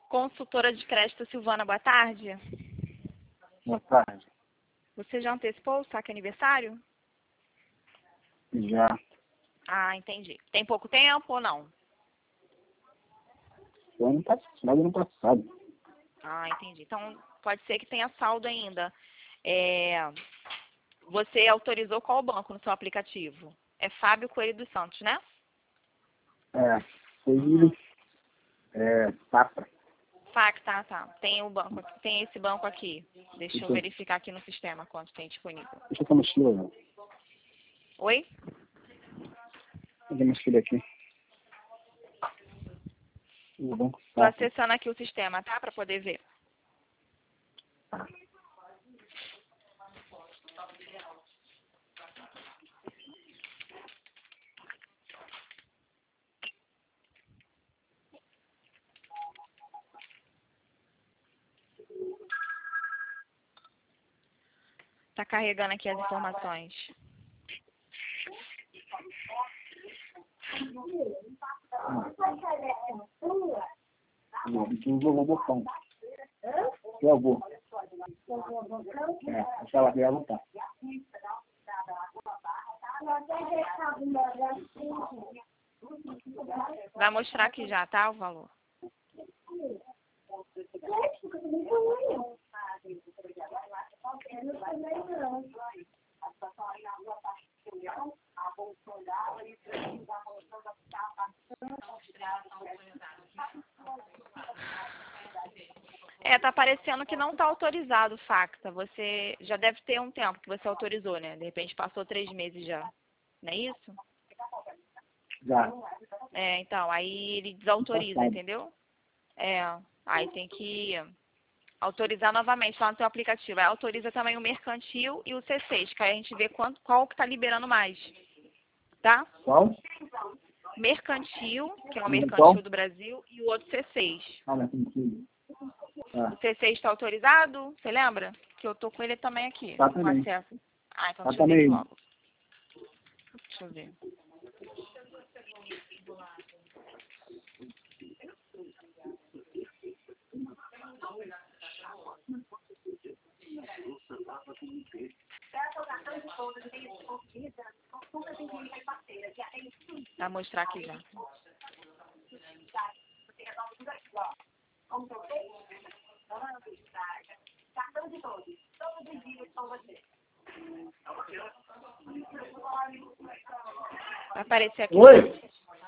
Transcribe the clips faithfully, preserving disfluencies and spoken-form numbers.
Consultora de crédito Silvana, boa tarde. Boa tarde. Você já antecipou o saque aniversário? Já. Ah, entendi. Tem pouco tempo ou não? O ano passado, ano passado. Ah, entendi. Então, pode ser que tenha saldo ainda. É... Você autorizou qual banco no seu aplicativo? É Fábio Coelho dos Santos, né? É, foi Uhum. é, Safra. Fac, tá, tá. Tem o banco aqui, tem esse banco aqui. Deixa eu Deixa eu- verificar aqui no sistema quanto tem disponível. Deixa eu ter uma mochila, né? Oi? Cadê a mochila aqui? O banco Tô Safra. acessando aqui o sistema, tá? Pra poder ver. Tá carregando aqui as informações. Não, aqui eu vou botão. Eu vou. É, aquela dela não tá. Vai mostrar aqui já, tá? O valor. É, tá aparecendo que não tá autorizado o Facta. Você já deve ter um tempo que você autorizou, né? De repente passou três meses já. Não é isso? Já. É, então, aí ele desautoriza, Passado. entendeu? É, aí tem que autorizar novamente lá no seu aplicativo. Aí autoriza também o mercantil e o C seis, que aí a gente vê quanto, qual que tá liberando mais, tá? Qual? Mercantil, que é o Qual? mercantil do Brasil, e o outro C seis. Ah, mas tem que... Ah, O C seis está autorizado? Você lembra? Que eu tô com ele também aqui, tá com também. acesso. Ah, então Tá deixa eu ver aqui também. logo. Deixa eu ver. Vai mostrar aqui já. Vai aparecer aqui. Oi?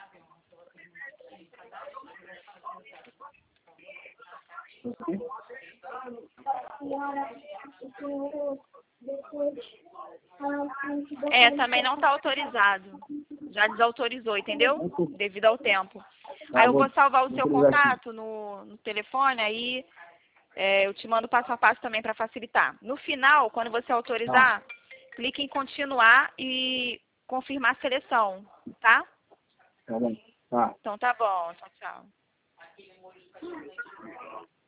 É, também não está autorizado. Já desautorizou, entendeu? Devido ao tempo. Aí eu vou salvar o seu contato no, no telefone, aí é, eu te mando passo a passo também para facilitar. No final, quando você autorizar, clique em continuar e confirmar a seleção, tá? Tá bom. Tá. Então tá bom. Tchau, tchau.